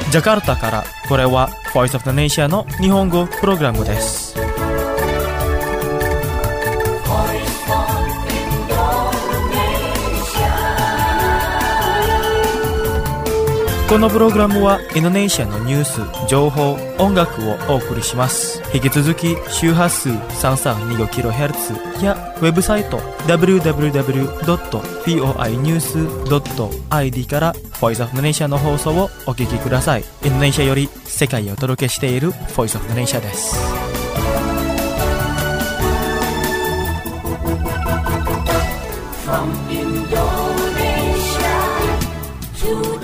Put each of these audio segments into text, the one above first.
ジャカルタから、これは Voice of the Nation の日本語プログラムです。このプログラムはインドネシアのニュース、情報、音楽をお送りします。引き続き周波数 3325kHz やウェブサイト www.voinews.id から Voice of the Nation の放送をお聞きください。インドネシアより世界へお届けしている Voice of the Nation です。From Indonesia to the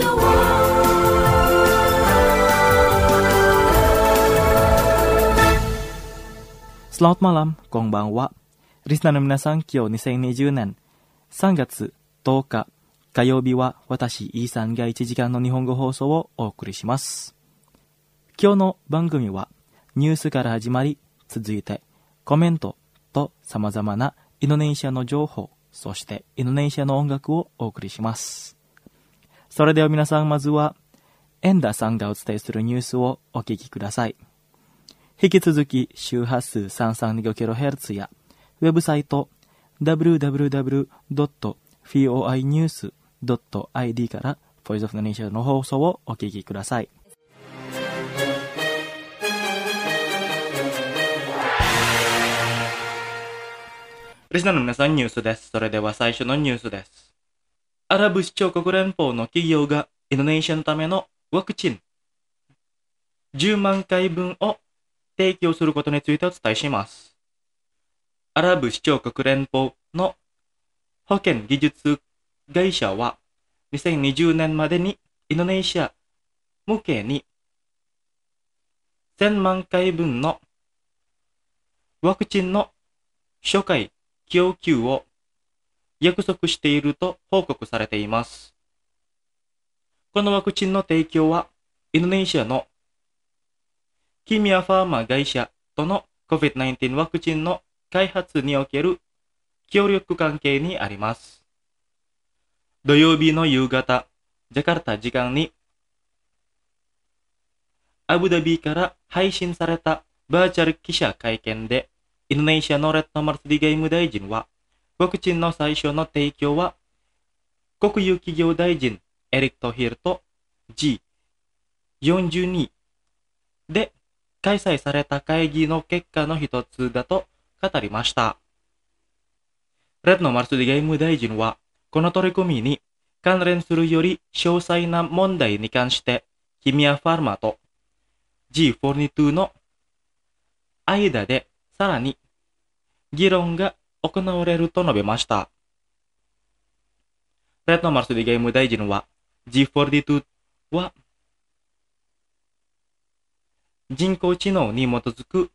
Selamat malam, konbanwa. Listenerの皆さん、今日2020年3月10日火曜日は私、イーさんが1時間の日本語放送をお送りします。今日の番組はニュースから始まり、続いてコメントと様々なインドネシアの情報、そしてインドネシアの音楽をお送りします。それでは皆さん、まずはエンダさんがお伝えするニュースをお聞きください。引き続き周波数 3325kHz やウェブサイト www.voinews.id から Voice of the Nation の放送をお聞きください。リスナーの皆さん、ニュースです。それでは最初のニュースです。アラブ首長国連邦の企業がインドネシアのためのワクチン10万回分を提供することについてお伝えします。アラブ首長国連邦の保健技術会社は2020年までにインドネシア向けに1000万回分のワクチンの初回供給を約束していると報告されています。このワクチンの提供はインドネシアのキミアファーマ会社との COVID-19 ワクチンの開発における協力関係にあります。土曜日の夕方、ジャカルタ時間にアブダビから配信されたバーチャル記者会見で、インドネシアのレッドマルスディ外務大臣は、ワクチンの最初の提供は国有企業大臣エリック・トヒルと G42 で開催された会議の結果の一つだと語りました。レッドマルスディ外務大臣は、この取り組みに関連するより詳細な問題に関して、キミアファーマと G42 の間でさらに議論が行われると述べました。レッドマルスディ外務大臣は、G42 は人工知能に基づく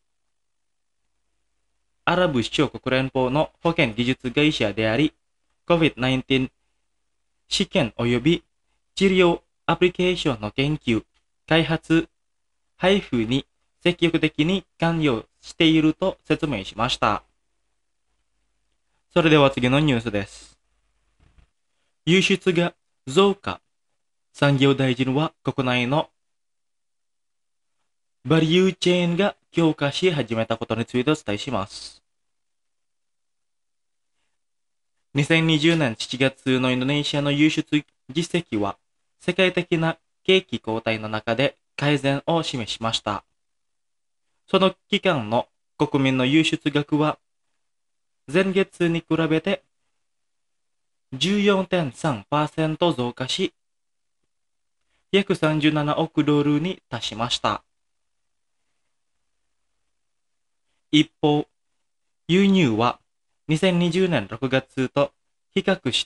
アラブ首長国連邦の保健技術会社であり、COVID-19 試験及び治療アプリケーションの研究、開発、配布に積極的に関与していると説明しました。それでは次のニュースです。輸出が増加。産業大臣は国内のバリューチェーンが強化し始めたことについてお伝えします。2020年7月のインドネシアの輸出実績は世界的な景気後退の中で改善を示しました。その期間の国民の輸出額は前月に比べて 14.3% 増加し、約37億ドルに達しました。一方、輸入は2020年6月と比較して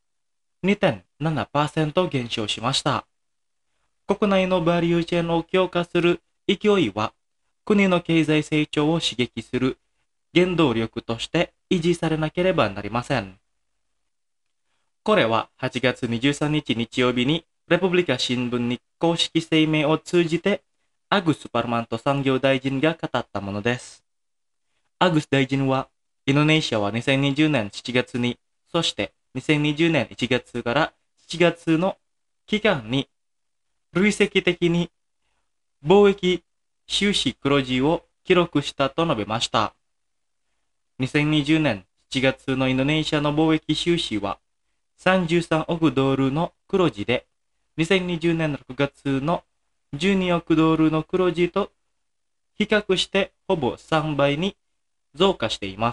2.7% 減少しました。国内のバリューチェーンを強化する勢いは国の経済成長を刺激する原動力として維持されなければなりません。これは8月23日日曜日にレプブリカ新聞に公式声明を通じてアグス・パルマント産業大臣が語ったものです。アグス大臣は、インドネシアは2020年7月に、そして2020年1月から7月の期間に累積的に貿易収支黒字を記録したと述べました。2020年7月のインドネシアの貿易収支は33億ドルの黒字で、2020年6月の12億ドルの黒字と比較してほぼ3倍に増加しています。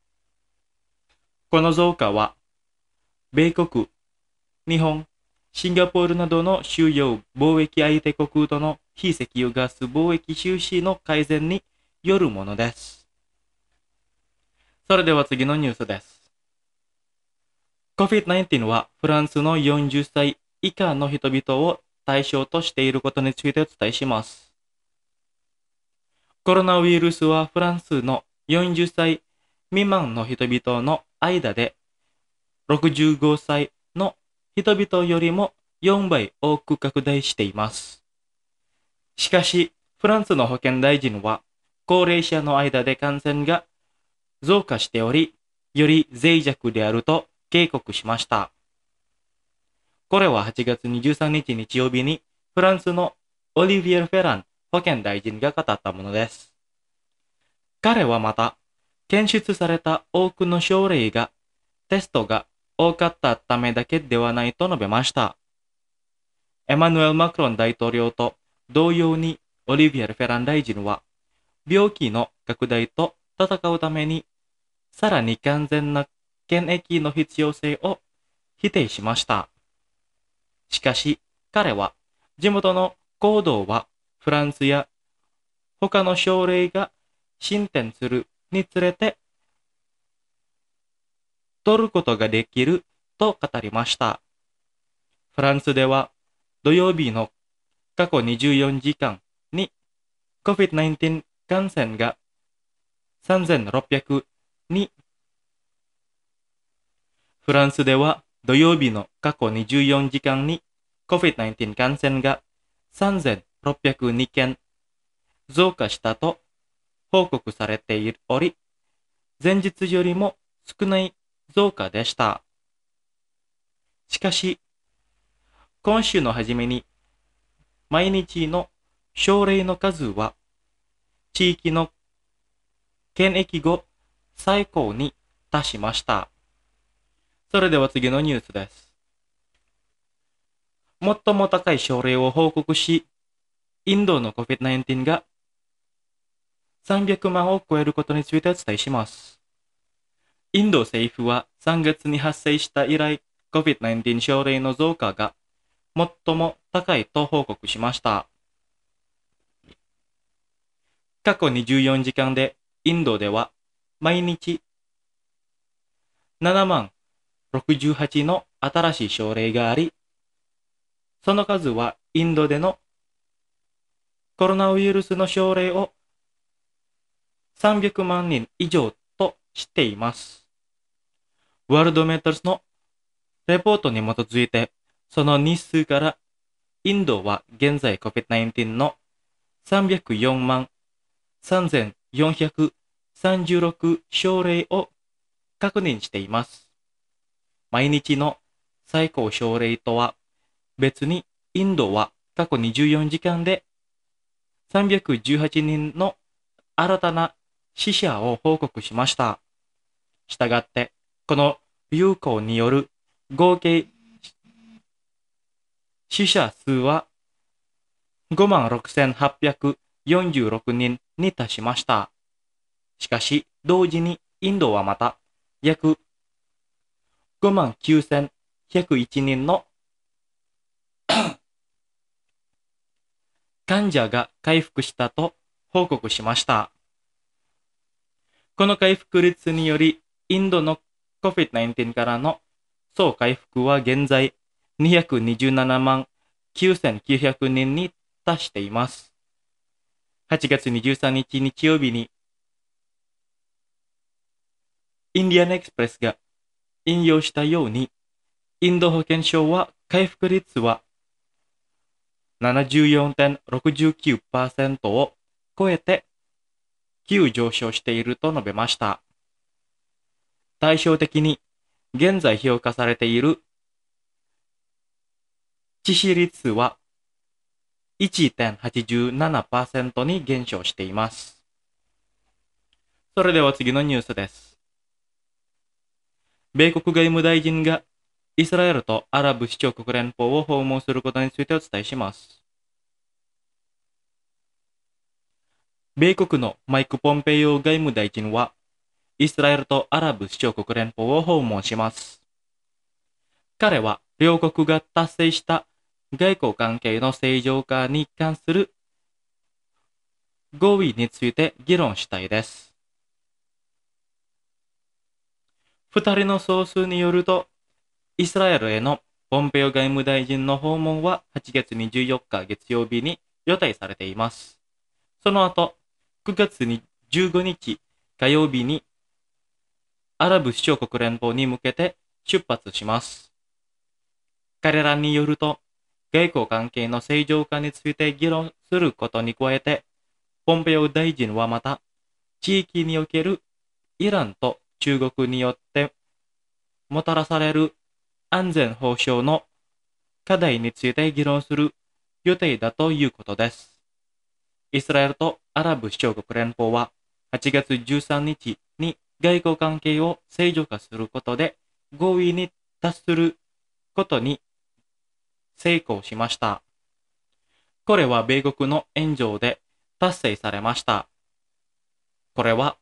この増加は、米国、日本、シンガポールなどの主要貿易相手国との非石油ガス貿易収支の改善によるものです。それでは次のニュースです。COVID-19 はフランスの40歳以下の人々を対象としていることについてお伝えします。コロナウイルスはフランスの40歳未満の人々の間で65歳の人々よりも4倍多く拡大しています。しかし、フランスの保健大臣は高齢者の間で感染が増加しており、より脆弱であると警告しました。これは8月23日日曜日にフランスのオリビエル・フェラン保健大臣が語ったものです。彼はまた、検出された多くの症例がテストが多かったためだけではないと述べました。エマヌエル・マクロン大統領と同様にオリビエル・フェラン大臣は、病気の拡大と戦うために、さらに完全な検疫の必要性を否定しました。しかし、彼は、地元の行動はフランスや他の症例が進展するにつれて、取ることができると語りました。フランスでは土曜日の過去24時間に COVID-19 感染が3600にフランスでは土曜日の過去24時間に COVID-19 感染が3602件増加したと報告されており、前日よりも少ない増加でした。しかし、今週の初めに毎日の症例の数は地域の検疫後最高に達しました。それでは次のニュースです。最も高い症例を報告し、インドの COVID-19 が300万を超えることについてお伝えします。インド政府は3月に発生した以来、COVID-19 症例の増加が最も高いと報告しました。過去24時間でインドでは毎日7万68の新しい症例があり、その数はインドでのコロナウイルスの症例を300万人以上としています。ワールドメータルズのレポートに基づいて、その日数からインドは現在 COVID-19 の304万3436症例を確認しています。毎日の最高症例とは別にインドは過去24時間で318人の新たな死者を報告しました。したがって、この流行による合計死者数は56,846人に達しました。しかし、同時にインドはまた約59,101人の患者が回復したと報告しました。この回復率により、インドの COVID-19 からの総回復は現在227万9,900人に達しています。8月23日日曜日に、インディアンエクスプレスが引用したように、インド保健省は回復率は 74.69% を超えて急上昇していると述べました。対照的に、現在評価されている致死率は 1.87% に減少しています。それでは次のニュースです。米国外務大臣がイスラエルとアラブ首長国連邦を訪問することについてお伝えします。米国のマイク・ポンペイオ外務大臣は、イスラエルとアラブ首長国連邦を訪問します。彼は両国が達成した外交関係の正常化に関する合意について議論したいです。二人の総数によると、イスラエルへのポンペオ外務大臣の訪問は8月24日月曜日に予定されています。その後、9月15日火曜日にアラブ首長国連邦に向けて出発します。彼らによると、外交関係の正常化について議論することに加えて、ポンペオ大臣はまた、地域におけるイランと中国によってもたらされる安全保障の課題について議論する予定だということです。イスラエルとアラブ首長国連邦は8月13日に外交関係を正常化することで合意に達することに成功しました。これは米国の援助で達成されました。これは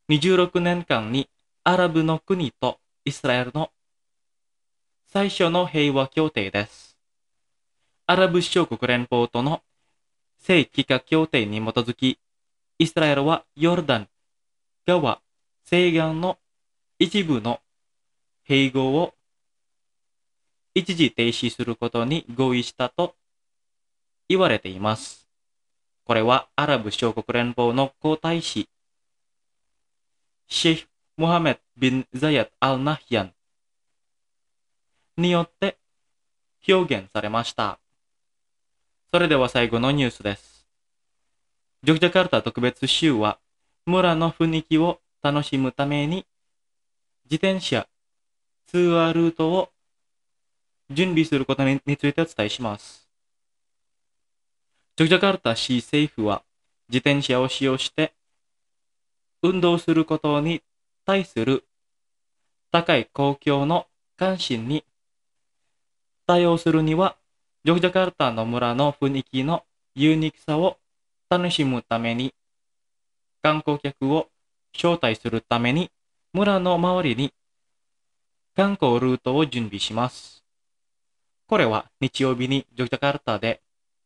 26年間にアラブの国とイスラエルの最初の平和協定です。アラブ首長国連邦との正規化協定に基づき、イスラエルはヨルダン川西岸の一部の併合を一時停止することに合意したと言われています。これはアラブ首長国連邦の皇太子、シェイフ・モハメド・ビン・ザヤッド・アル・ナヒヤンによって表現されました。それでは最後のニュースです。ジョグジャカルタ特別州は村の雰囲気を楽しむために自転車通話ルートを準備することについてお伝えします。ジョグジャカルタ市政府は自転車を使用して運動することに対する高い公共の関心に対応するには、ジョグジャカルタの村の雰囲気のユニークさを楽しむために、観光客を招待するために、村の周りに観光ルートを準備します。これは日曜日にジョグジャカルタで、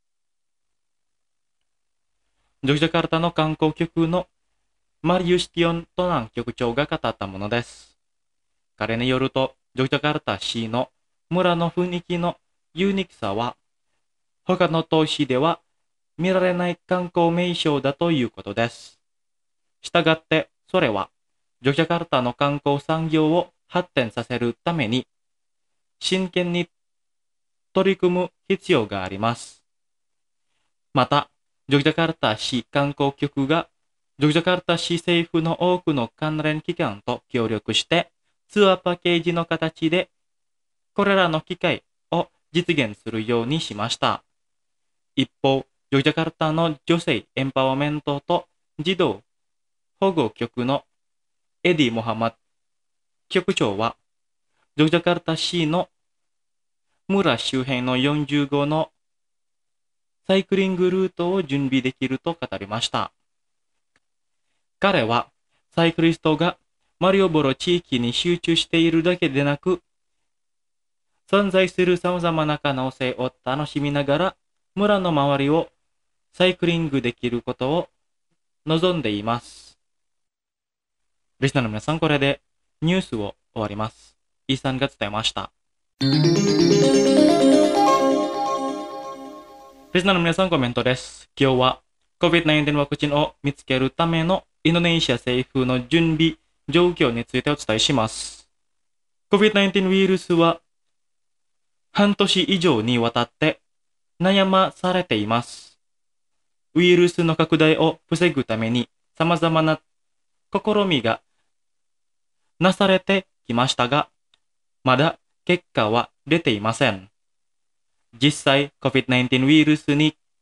ジョグジャカルタの観光局のマリウス・ティオントナン局長が語ったものです。彼によると、ジョグジャカルタ市の村の雰囲気のユニークさは、他の都市では見られない観光名所だということです。したがって、それは、ジョグジャカルタの観光産業を発展させるために、真剣に取り組む必要があります。また、ジョグジャカルタ市観光局が、ジョグジャカルタ市政府の多くの関連機関と協力して、ツアーパッケージの形で、これらの機会を実現するようにしました。一方、ジョグジャカルタの女性エンパワーメントと児童保護局のエディ・モハマド局長は、ジョグジャカルタ市の村周辺の45のサイクリングルートを準備できると語りました。彼は、サイクリストがマリオボロ地域に集中しているだけでなく、存在する様々な可能性を楽しみながら、村の周りをサイクリングできることを望んでいます。リスナーの皆さん、これでニュースを終わります。イーサンが伝えました。リスナーの皆さん、コメントです。今日は COVID-19 ワクチンを見つけるためのインドネシア政府の準備状況についてお伝えします。COVID-19 ウイルスは半年以上にわたって悩まされています。ウイルスの拡大を防ぐために様々な試みがなされてきましたが、まだ結果は出ていません。実際、COVID-19 ウイルスに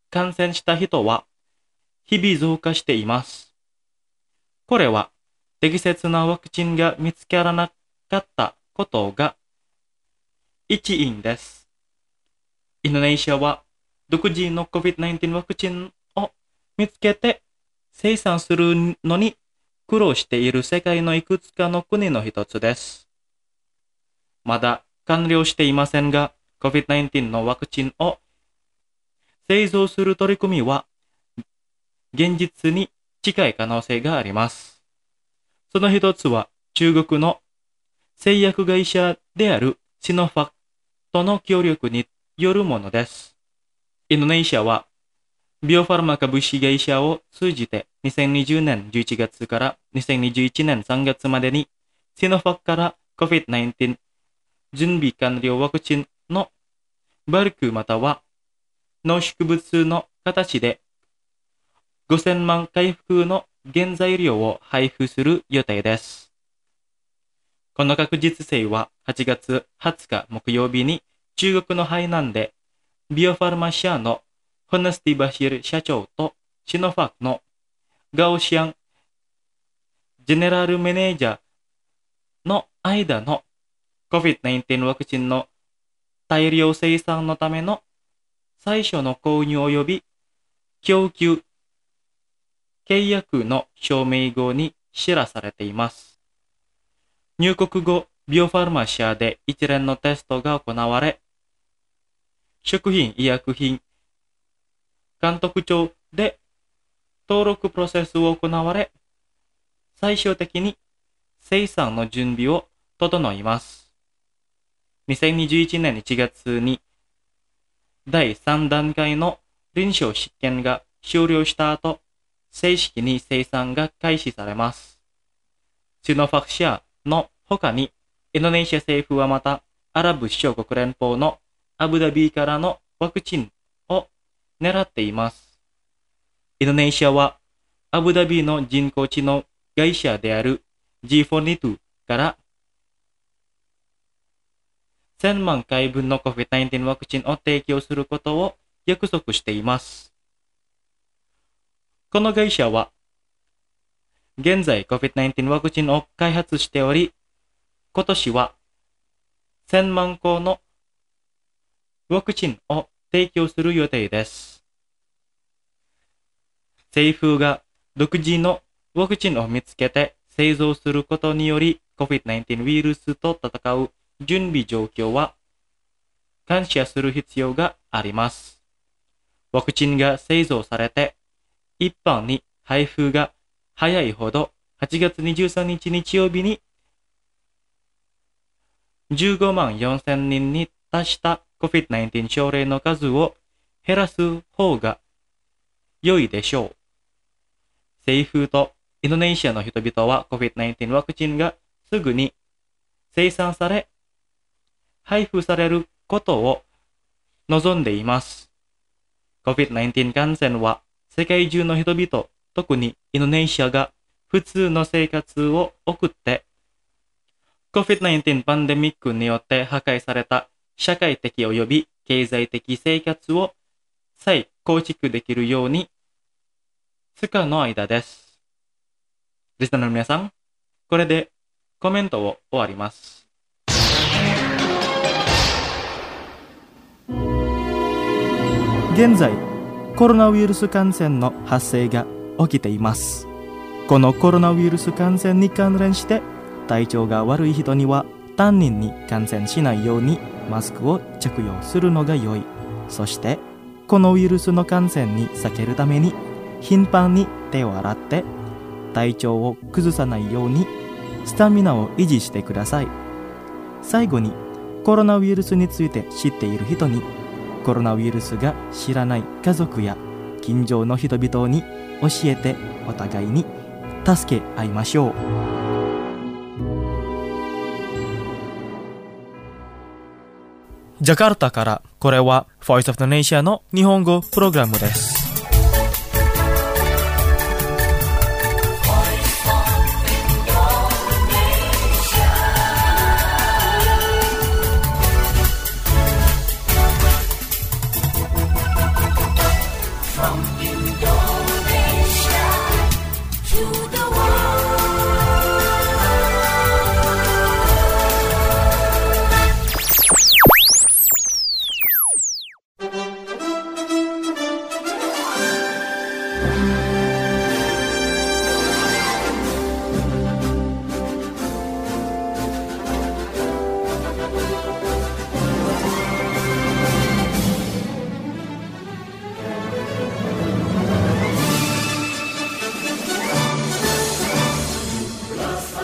感染した人は日々増加しています。これは適切なワクチンが見つからなかったことが一因です。インドネシアは独自の COVID-19 ワクチンを見つけて生産するのに苦労している世界のいくつかの国の一つです。まだ完了していませんが、COVID-19 のワクチンを製造する取り組みは現実に近い可能性があります。その一つは中国の製薬会社であるシノファクとの協力によるものです。インドネシアはビオファルマ株式会社を通じて2020年11月から2021年3月までにシノファクから COVID-19 準備完了ワクチンのバルクまたは濃縮物の形で5000万回復の原材料を配布する予定です。この確実性は8月20日木曜日に中国のハイナンでビオファルマ社のホネスティバシル社長とシノファクのガオシアンジェネラルマネージャーの間の COVID-19 ワクチンの大量生産のための最初の購入及び供給契約の証明後に知らされています。入国後、ビオファルマ社で一連のテストが行われ、食品医薬品監督庁で登録プロセスを行われ、最終的に生産の準備を整います。2021年1月に第3段階の臨床試験が終了した後、正式に生産が開始されます。シノファク社の他に、インドネシア政府はまた、アラブ首長国連邦のアブダビからのワクチンを狙っています。インドネシアは、アブダビの人工知能会社である G42 から1000万回分の COVID-19 ワクチンを提供することを約束しています。この会社は、現在 COVID-19 ワクチンを開発しており、今年は1000万個のワクチンを提供する予定です。政府が独自のワクチンを見つけて製造することにより COVID-19 ウイルスと戦う準備状況は感謝する必要があります。ワクチンが製造されて一般に配布が早いほど8月23日日曜日に15万4000人に達した COVID-19 症例の数を減らす方が良いでしょう。政府とインドネシアの人々は COVID-19 ワクチンがすぐに生産され配布されることを望んでいます。COVID-19 感染は世界中の人々、特にインドネシアが普通の生活を送って、COVID-19 パンデミックによって破壊された社会的及び経済的生活を再構築できるように不可の間です。リスナーの皆さん、これでコメントを終わります。 現在、コロナウイルス感染の発生が起きています。このコロナウイルス感染に関連して体調が悪い人には他人に感染しないようにマスクを着用するのが良い。そしてこのウイルスの感染に避けるために頻繁に手を洗って体調を崩さないようにスタミナを維持してください。最後にコロナウイルスについて知っている人にコロナウイルスが知らない家族や近所の人々に教えてお互いに助け合いましょう。ジャカルタからこれは Voice of Indonesia の日本語プログラムです。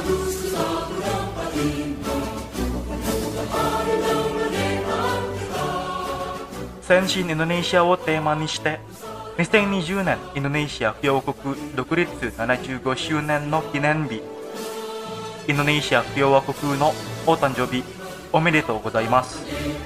先進インドネシアをテーマにして2020年インドネシア共和国独立75周年の記念日、インドネシア共和国のお誕生日おめでとうございます。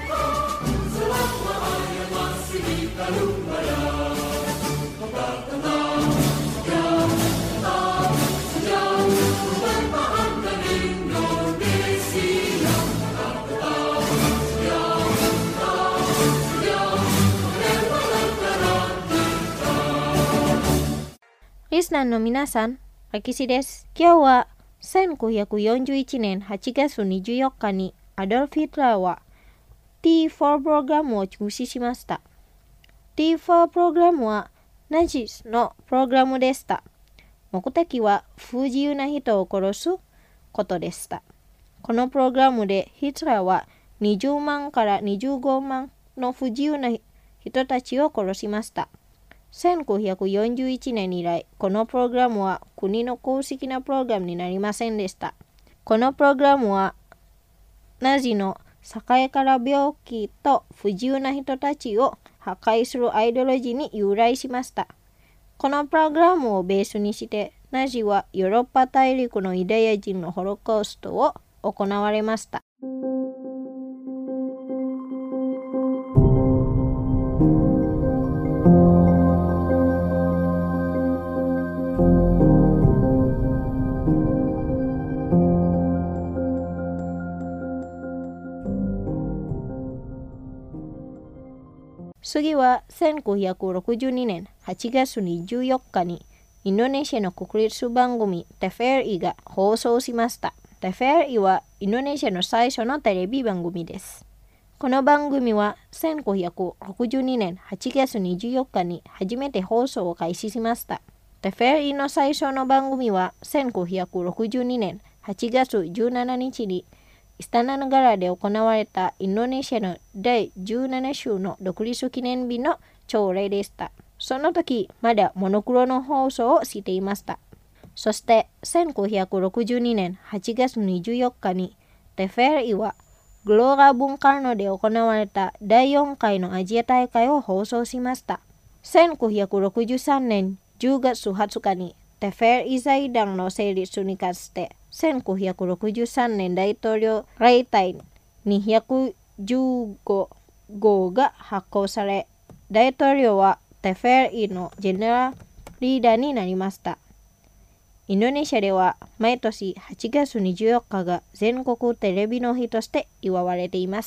リスナーの皆さん、歴史です。今日は1941年8月24日にアドルフ・ヒトラーは T4 プログラムを中止しました。T4 プログラムはナチスのプログラムでした。目的は不自由な人を殺すことでした。このプログラムでヒトラーは20万から25万の不自由な人たちを殺しました。1941年以来、このプログラムは国の公式なプログラムになりませんでした。このプログラムはナチの社会から病気と不自由な人たちを破壊するアイデオロジーに由来しました。このプログラムをベースにして、ナチはヨーロッパ大陸のユダヤ人のホロコーストを行われました。次は1962年8月24日にインドネシアの国立番組テフェリが放送しました。テフェリはインドネシアの最初のテレビ番組です。この番組は1962年8月24日に初めて放送を開始しました。テフェリの最初の番組は1962年8月17日にイスタナガラで行われたインドネシアの第17週の独立記念日の朝礼でした。その時、まだモノクロの放送をしていました。そして1962年8月24日にテフェリはグローラブンカルノで行われた第4回のアジア大会を放送しました。1963年10月20日にテフェリ財団の成立にかつて1963年大統領令帯215号が発行され、大統領はテフェリのジェネラルリーダーになりました。インドネシアでは毎年8月24日が全国テレビの日として祝われています。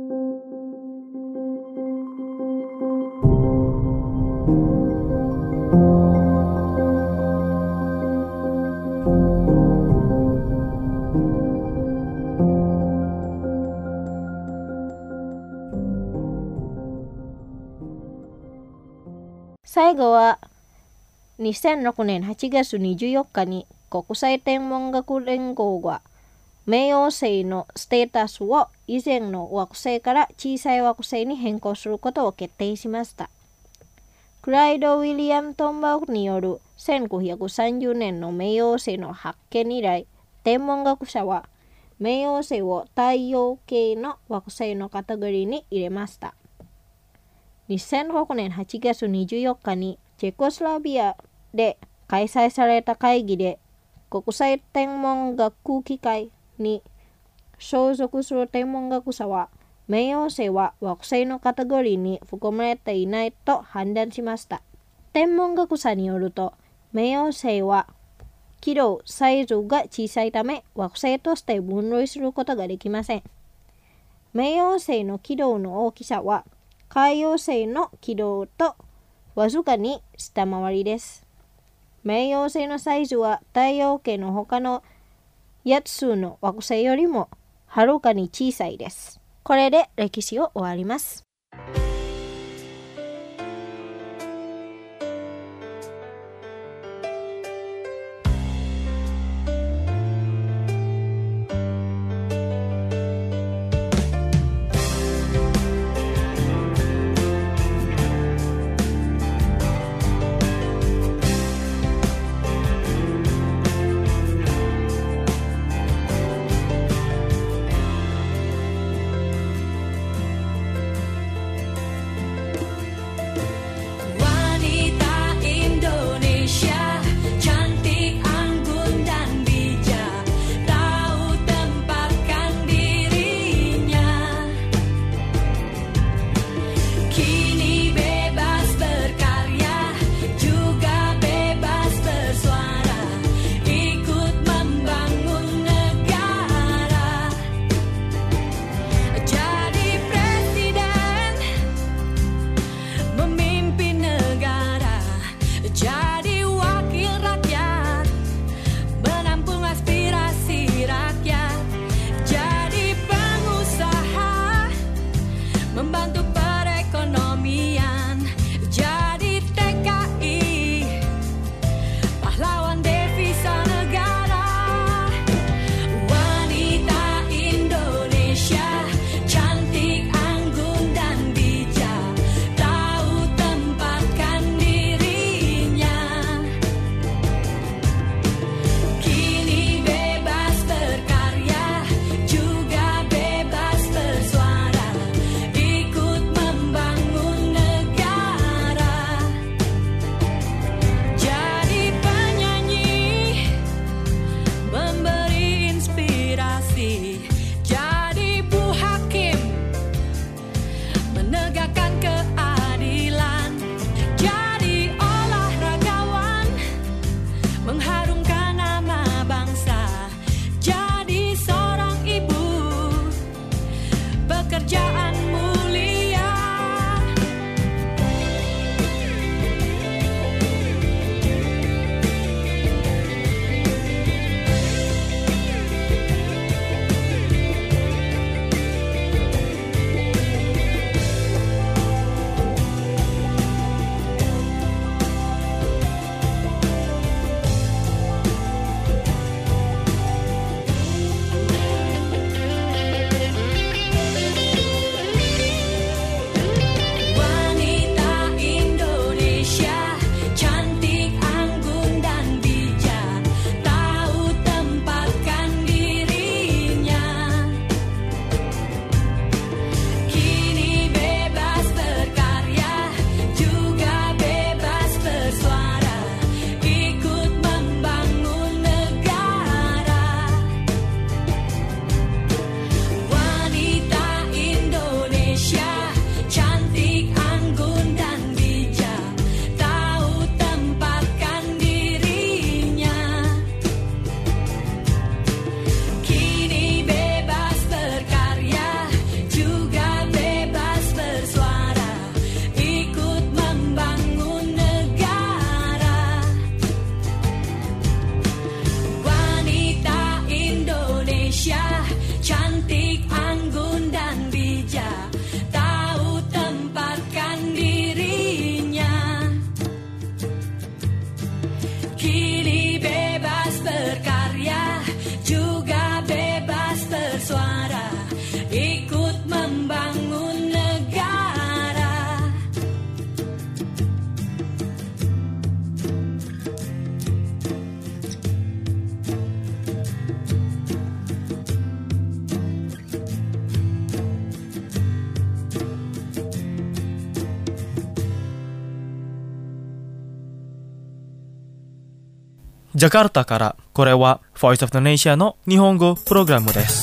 最後は2006年8月24日に国際天文学連合は冥王星のステータスを以前の惑星から小さい惑星に変更することを決定しました。クライド・ウィリアム・トンバーグによる1930年の冥王星の発見以来、天文学者は冥王星を太陽系の惑星のカテゴリーに入れました。2006年8月24日にチェコスロバキアで開催された会議で、国際天文学機関に所属する天文学者は、冥王星は惑星のカテゴリーに含まれていないと判断しました。天文学者によると、冥王星は軌道サイズが小さいため惑星として分類することができません。冥王星の軌道の大きさは海王星の軌道とわずかに下回りです。冥王星のサイズは太陽系の他の8つの惑星よりもはるかに小さいです。これで歴史を終わります。 diri jadi bu hakim, menegakkan keadilan, jadi olahragawan, mengharumkan nama bangsa, jadi seorang ibu, pekerjaan mulia. Cantik, anggun dan bijak, tahu tempatkan dirinya. Kini bebas berkarya, juga bebas bersuara, ikut membangun negara. Jakarta からこれは Voice of Indonesia の日本語プログラムです。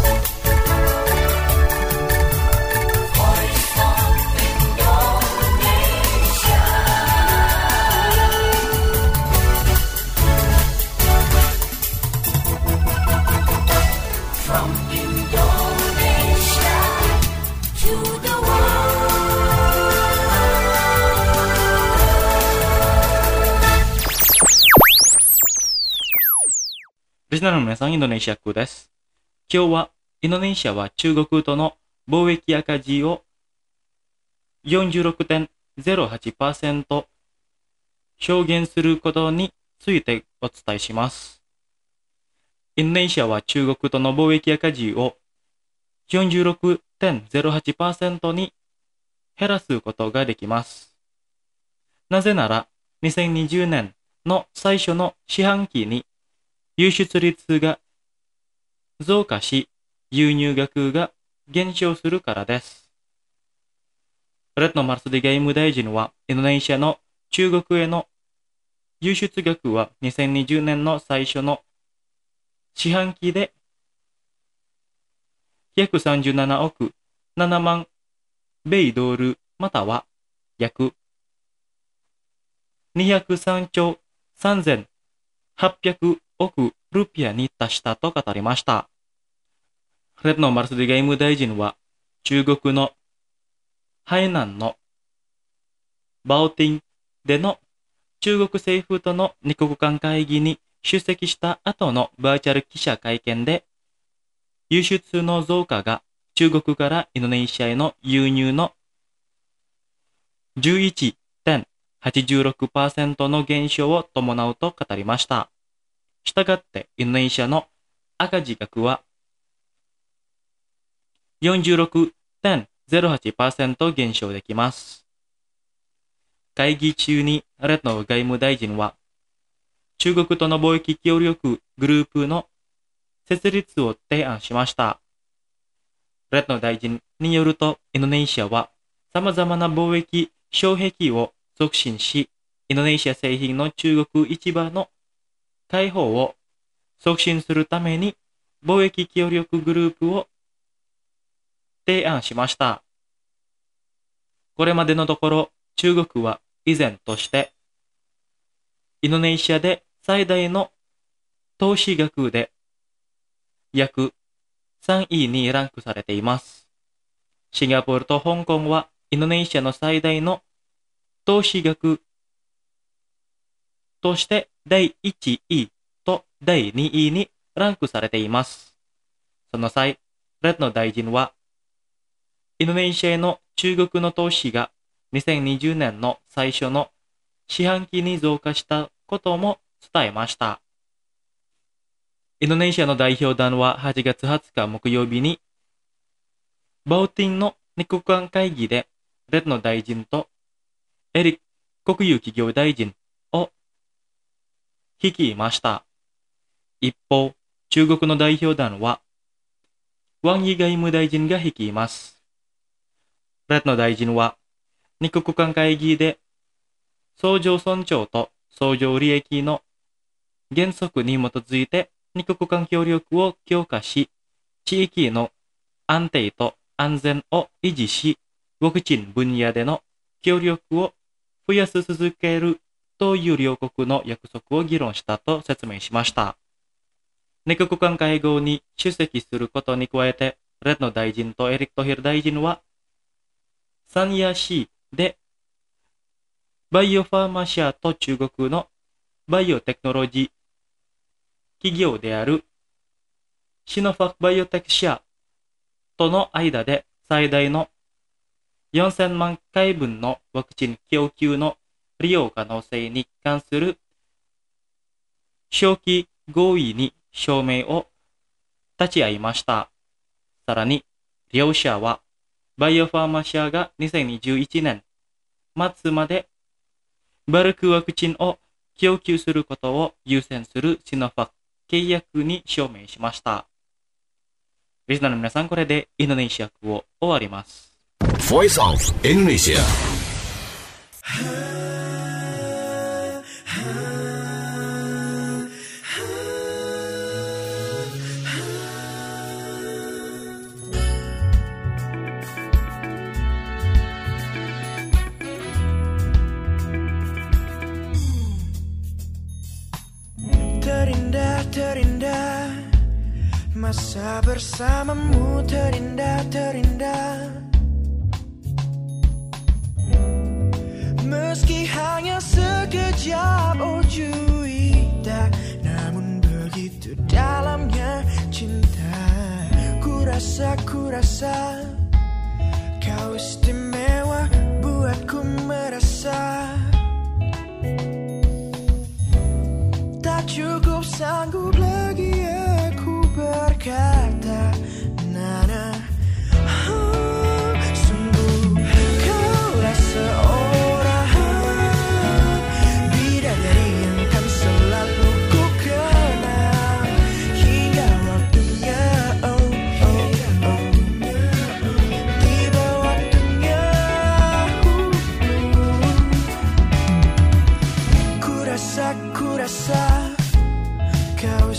リスナーの皆さん、インドネシアクです。今日は、インドネシアは中国との貿易赤字を 46.08% 表現することについてお伝えします。インドネシアは中国との貿易赤字を 46.08% に減らすことができます。なぜなら、2020年の最初の四半期に輸出率が増加し、輸入額が減少するからです。レッドマルスディ外務大臣は、インドネシアの中国への輸出額は2020年の最初の四半期で137億7万米ドルまたは約203兆3800億ルピアに達したと語りました。レッドマルスディ外務大臣は中国の海南のバオティンでの中国政府との二国間会議に出席した後のバーチャル記者会見で、輸出の増加が中国からインドネシアへの輸入の 11.86% の減少を伴うと語りました。したがってインドネシアの赤字額は 46.08% 減少できます。会議中にレッド外務大臣は、中国との貿易協力グループの設立を提案しました。レッド大臣によると、インドネシアは様々な貿易障壁を促進し、インドネシア製品の中国市場の開放を促進するために貿易協力グループを提案しました。これまでのところ、中国は依然として、インドネシアで最大の投資額で約3位にランクされています。シンガポールと香港はインドネシアの最大の投資額として第1位と第2位にランクされています。その際、レッドの大臣は、インドネシアへの中国の投資が2020年の最初の四半期に増加したことも伝えました。インドネシアの代表団は8月20日木曜日に、バオティンの二国間会議で、レッドの大臣とエリック国有企業大臣を率いました。一方、中国の代表団は、ワン・イ外務大臣が率います。レッドの大臣は、二国間会議で、相乗尊重と相乗利益の原則に基づいて二国間協力を強化し、地域の安定と安全を維持し、ワクチン分野での協力を増やし続けるという両国の約束を議論したと説明しました。二国間会合に出席することに加えて、レッドの大臣とエリック・トヒル大臣は、サンヤ市で、バイオファーマ社と中国のバイオテクノロジー企業であるシノファクバイオテク社との間で最大の4000万回分のワクチン供給の利用可能性に関する早期合意に署名を立ち会いました。さらに、両社はバイオファーマ社が2021年末までバルクワクチンを供給することを優先するシノファク契約に署名しました。リスナーの皆さん、これでインドネシア語を終わります。 Voice of Indonesia. Terindah, terindah, masa bersamamu terindah, terindah. Meski hanya sekejap, oh juita, namun begitu dalamnya cinta. Ku rasa kau istimewa, buatku merasa tak cukup sanggup lagi aku berkata, Nana. Sungguh kaulah seorang bidadari yang kan selalu ku kenal hingga waktunya, tiba waktunya. Ku rasa kau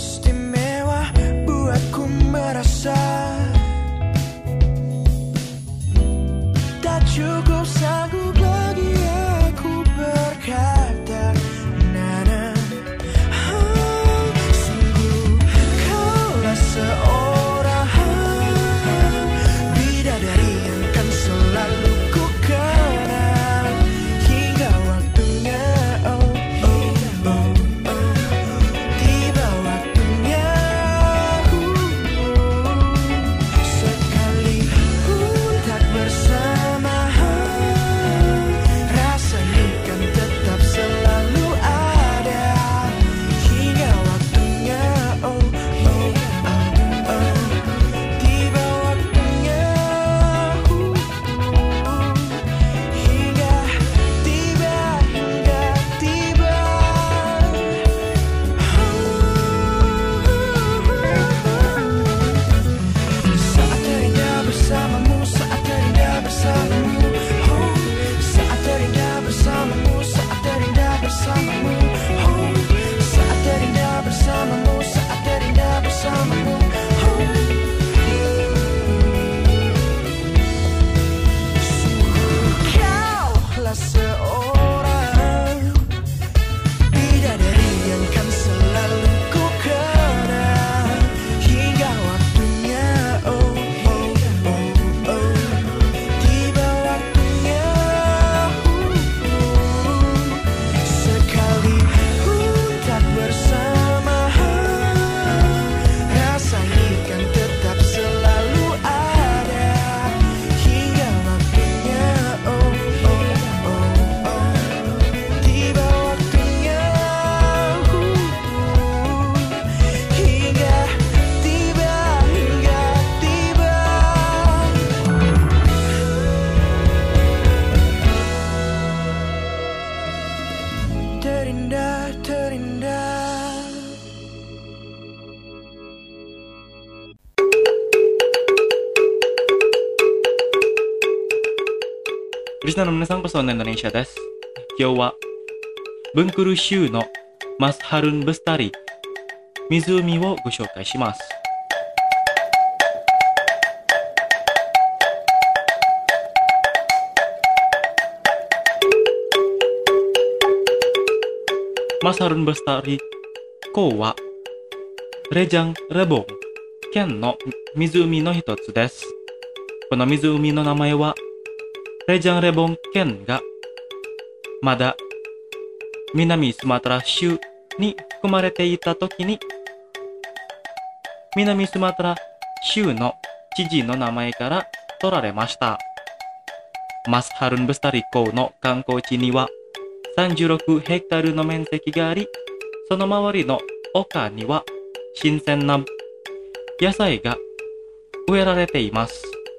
リスナーの皆さん、こそインドネシアです。今日はブンクル州のマスハルンブスタリ湖をご紹介します。マスハルンブスタリ湖はレジャン・レボン県の湖の一つです。この湖の名前はレジャン・レボン県がまだ南スマトラ州に含まれていたときに南スマトラ州の知事の名前から取られました。マスハルンブスタリ湖の観光地には36ヘクタールの面積があり、その周りの丘には新鮮な野菜が植えられています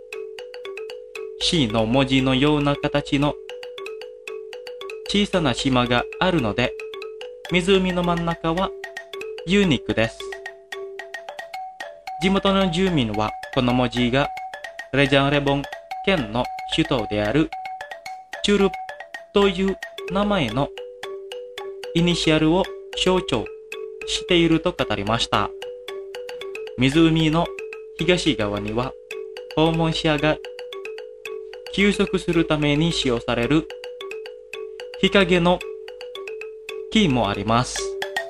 。C の文字のような形の小さな島があるので、湖の真ん中はユニークです。地元の住民はこの文字がレジャン・レボン県の首都であるチュルプという名前のイニシャルを象徴していると語りました。湖の東側には訪問者が休息するために使用される日陰の木もあります。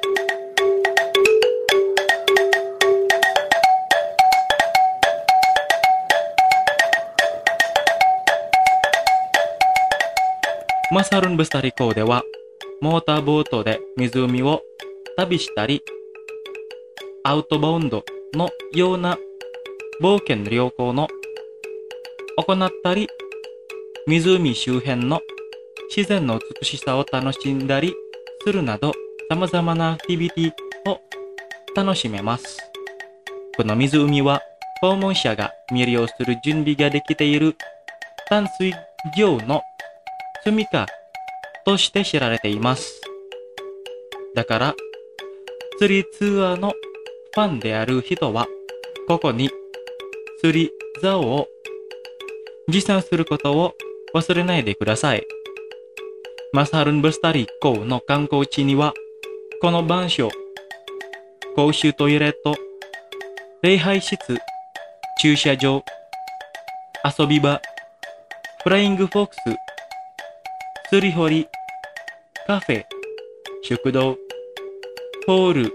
マスハルンブスタリ湖ではモーターボートで湖を旅したり、アウトバウンドのような冒険旅行の行ったり、湖周辺の自然の美しさを楽しんだりするなど、様々なアクティビティを楽しめます。この湖は訪問者が魅了する準備ができている淡水魚の住みかとして知られています。だから釣りツアーのファンである人はここに釣り竿を持参することを忘れないでください。マスハルンブスタリ湖の観光地にはこの場所、公衆トイレット、礼拝室、駐車場、遊び場、フライングフォックス、釣り堀、カフェ、食堂、ホール、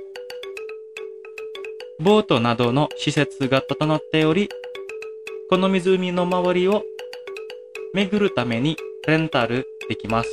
ボートなどの施設が整っており、この湖の周りを巡るためにレンタルできます。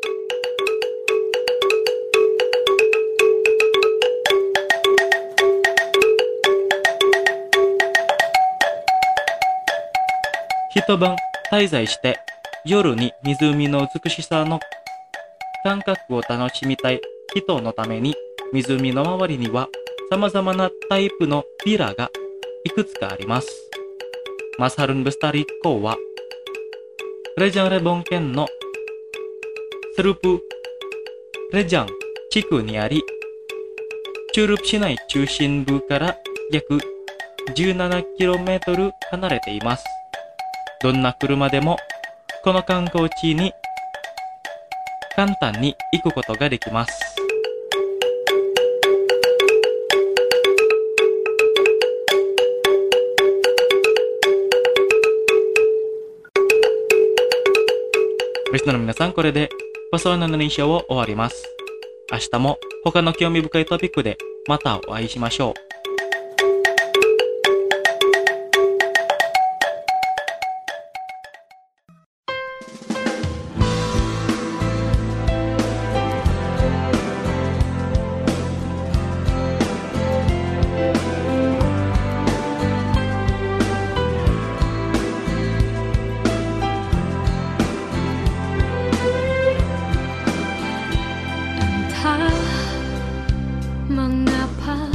一晩滞在して夜に湖の美しさの感覚を楽しみたい人のために、湖の周りには様々なタイプのビラがいくつかあります。マスハルンブスタリ湖はレジャン・レボン県のスルプ・レジャン地区にあり、チュルプ市内中心部から約 17km 離れています。どんな車でもこの観光地に簡単に行くことができます。リスナーの皆さん、これでパソワンのインドネシアを終わります。明日も他の興味深いトピックでまたお会いしましょう。 Mengapa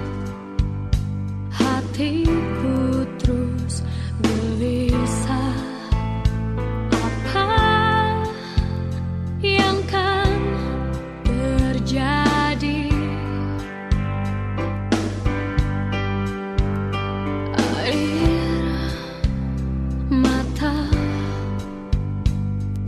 hatiku terus gelisah? Apa yang kan terjadi? Air mata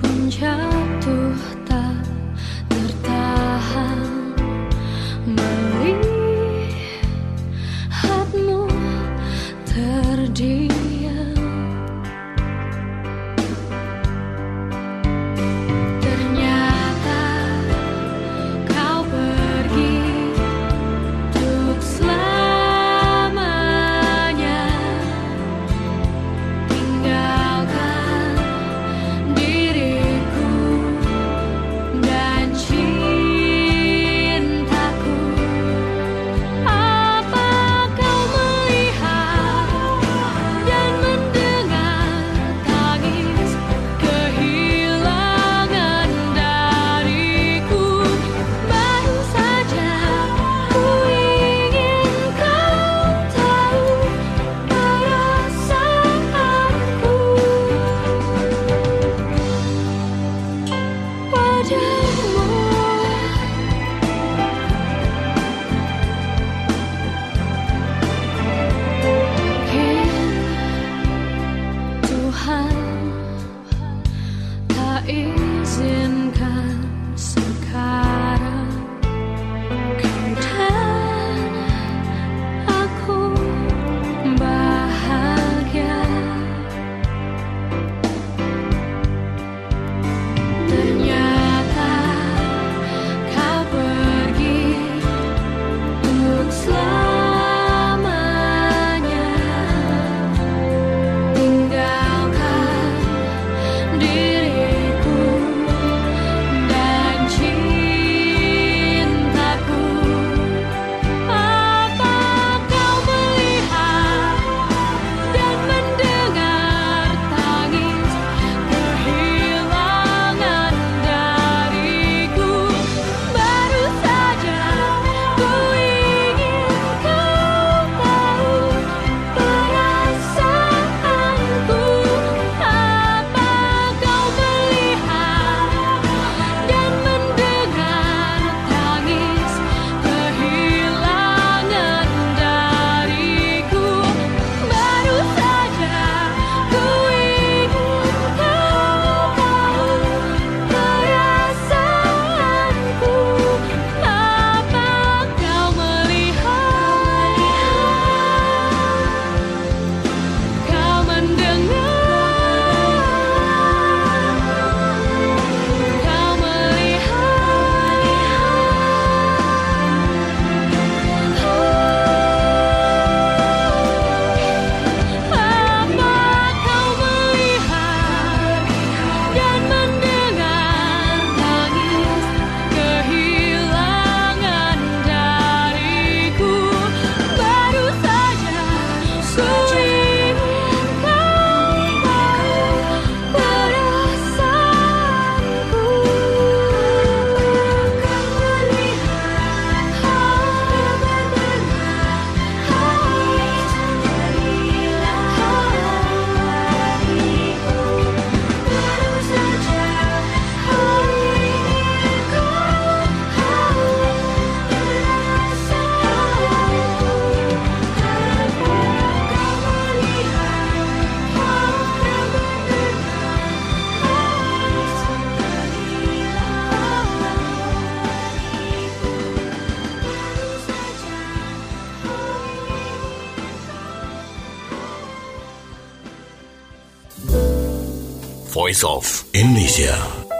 Voice of Indonesia.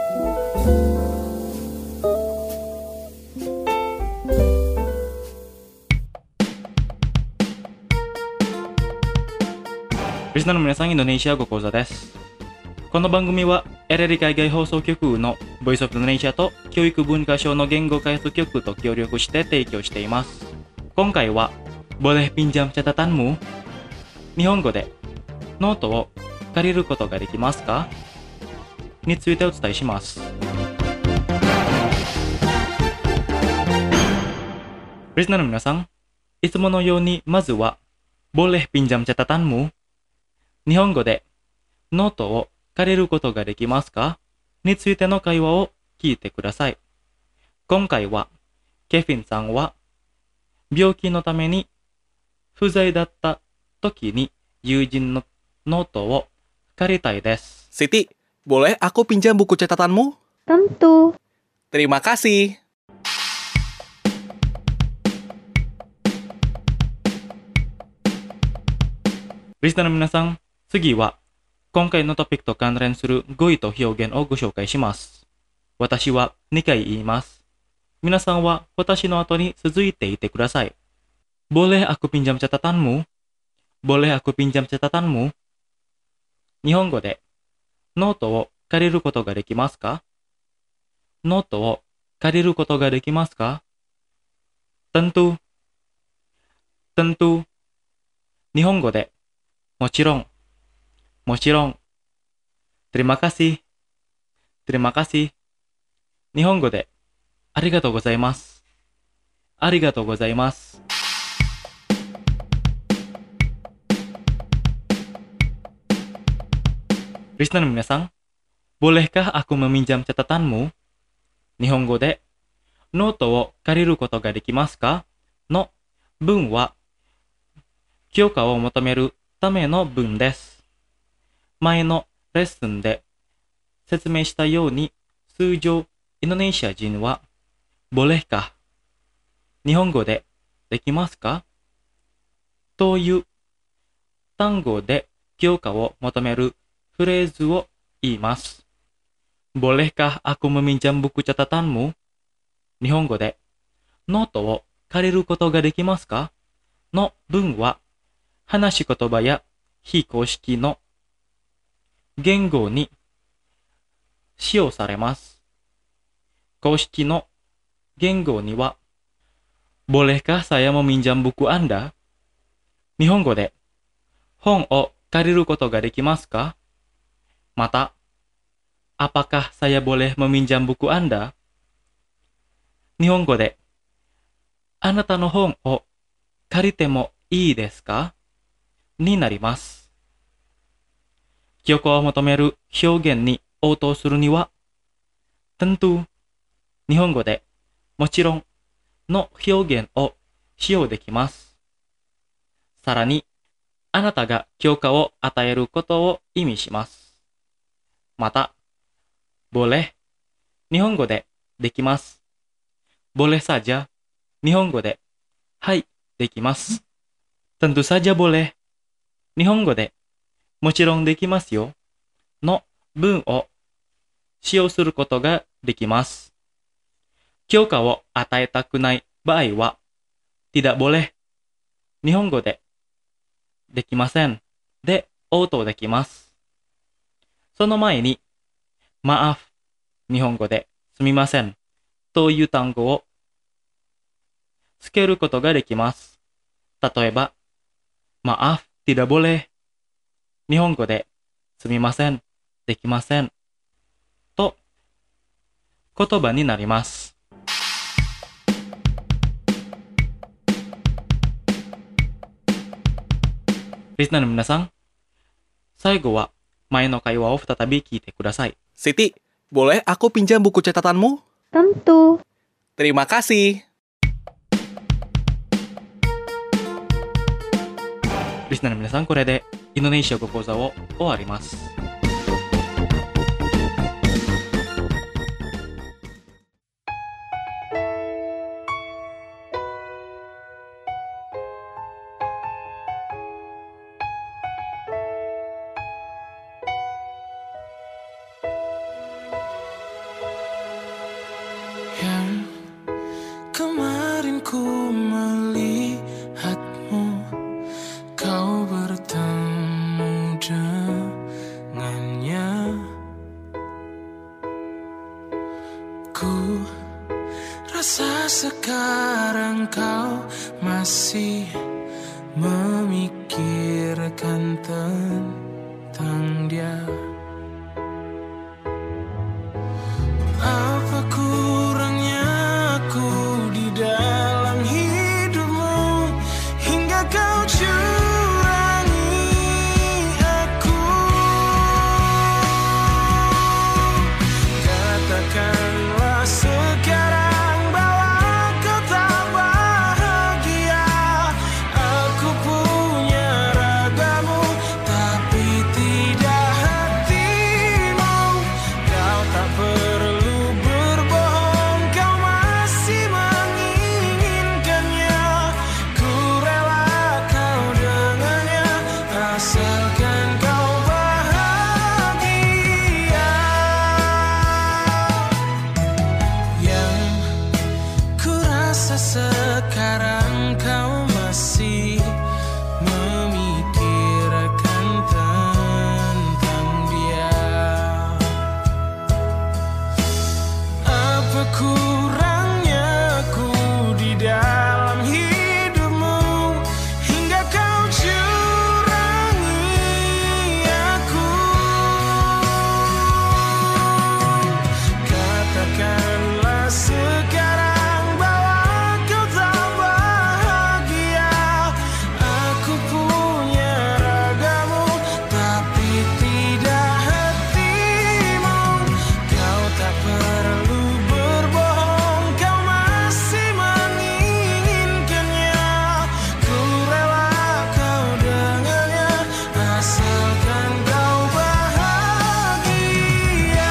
Listener の皆さん、インドネシア語講座です。この番組はエレリ海外放送局の Voice of Indonesia と教育文化省の言語開発局と協力して提供しています。今回はBoleh pinjam catatanmu? 日本語でノートを借りることができますかについてお伝えします。リスナーの皆さん、いつものようにまずはBoleh pinjam catatanmu? 日本語でノートを借りることができますかについての会話を聞いてください。今回はケフィンさんは病気のために不在だった時に友人のノートを借りたいです。 Siti, boleh aku pinjam buku catatanmu? Tentu. Terima kasih. Listener の皆さん、次は今回のトピックと関連する語彙と表現をご紹介します。私は2回言います。皆さんは私の後に続いていてください。Boleh aku pinjam catatanmu? Boleh aku pinjam catatanmu? 日本語でノートを借りることができますか？ノートを借りることができますか？ Tentu。Tentu。日本語でもちろん。もちろん。Terima kasih。Terima kasih。日本語でありがとうございます。ありがとうございます。Listener の皆さん、bolehkah aku meminjam catatanmu? 日本語でノートを借りることができますかの文は許可を求めるための文です。前のレッスンで説明したように通常インドネシア人はbolehkah 日本語でできますかという単語で許可を求めるフレーズを言います。Bolehkah aku meminjam buku catatanmu? 日本語でノートを借りることができますかの文は話し言葉や非公式の言語に使用されます。公式の言語にはBolehkah saya meminjam buku Anda? 日本語で本を借りることができますかまた、Apakah saya boleh meminjam buku Anda? 日本語で、あなたの本を借りてもいいですかになります。許可を求める表現に応答するには、tentu、日本語で、もちろんの表現を使用できます。さらに、あなたが許可を与えることを意味します。また、boleh、日本語でできます。boleh saja、日本語で、はい、できます。tentu saja boleh、日本語で、もちろんできますよ、の文を使用することができます。許可を与えたくない場合は、tidak boleh、日本語で、できません、で応答できます。その前に、maaf、日本語で、すみません、という単語をつけることができます。例えば、maaf、tidak boleh、日本語で、すみません、できません、と言葉になります。リスナーの皆さん、最後は前の会話を再び聞いてください。 Siti, boleh aku pinjam buku catatanmu? Tentu. Terima kasih. リスナーの皆さん、これでインドネシア語講座を終わります。 kau bertemu dengannya. Ku rasa sekarang kau masih memikirkan tentang dia. Apa kurangnya aku di dalam hidupmu hingga kau curangi aku? Katakanlah sekarang bahwa kau tak bahagia. Aku punya ragamu tapi tidak hatimu. Kau tak perlu berbohong, kau masih menginginkannya. Ku rela kau dengannya asalkan kau bahagia. Yang ku rasa sekarang kau masih memikirkan tentang dia. Apa kurangnya aku di dalam hidupmu hingga kau curangi aku? Katakanlah sekarang bahwa kau tak bahagia. Aku punya ragamu tapi tidak hatimu. Kau tak perlu berbohong, kau masih menginginkannya. Ku rela kau dengannya asalkan kau bahagia.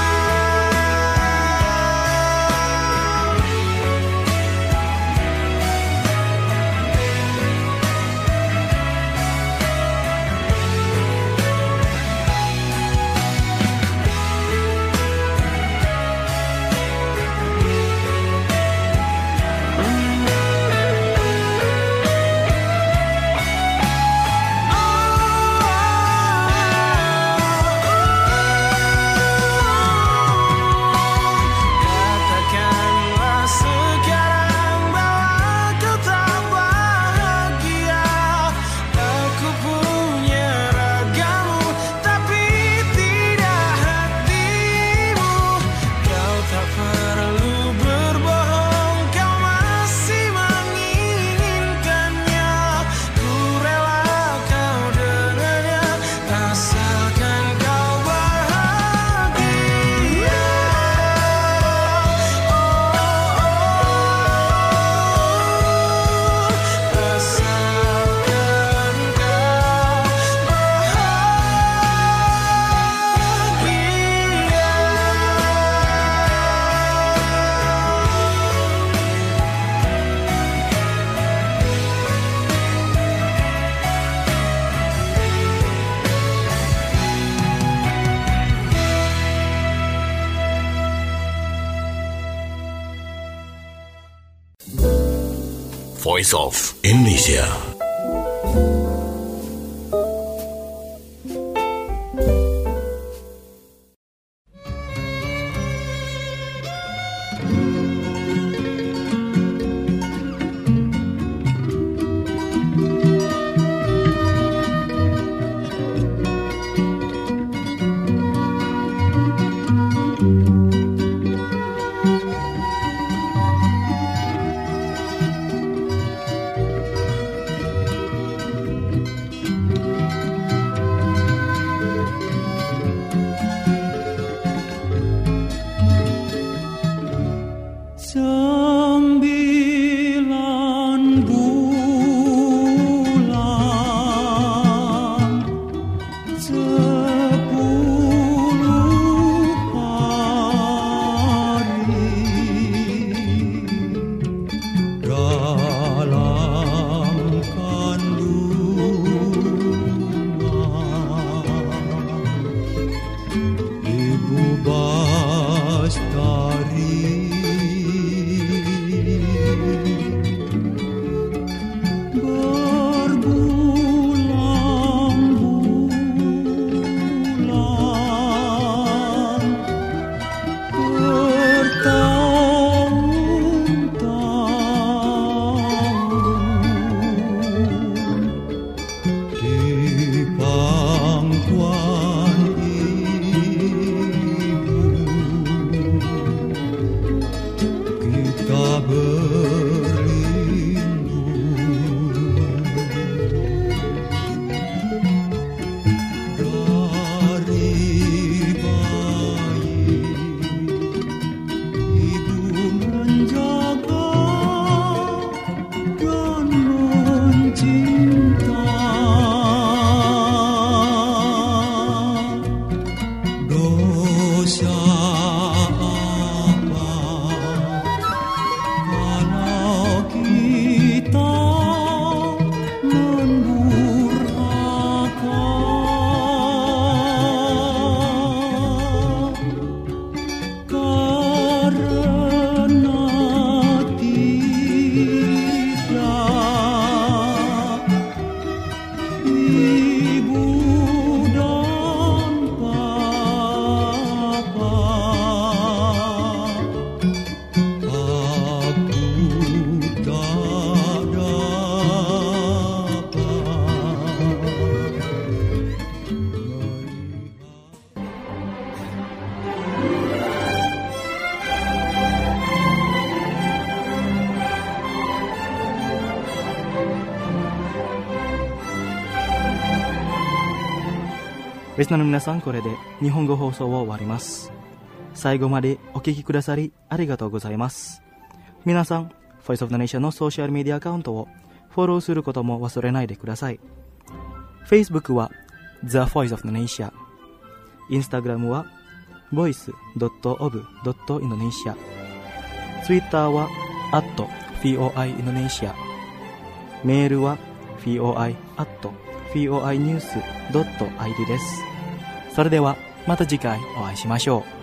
Katakanlah sekarang bahwa kau tak bahagia. Aku punya ragamu tapi tidak hatimu. Kau tak perlu berbohong, kau masih menginginkannya. Ku rela kau dengannya asalkan kau bahagia. Asalkan Voice of Indonesia. Ibu dan Papa, aku tak dapat. リスナーの皆さん、これで日本語放送を終わります。最後までお聞きくださりありがとうございます。皆さん、Voice of the Nation のソーシャルメディアアカウントをフォローすることも忘れないでください。Facebook は The Voice of the Nation、 Instagram は voice.of.indonesia、 Twitter は@voiindonesia、 メールは foi@voinews.id です。それではまた次回お会いしましょう。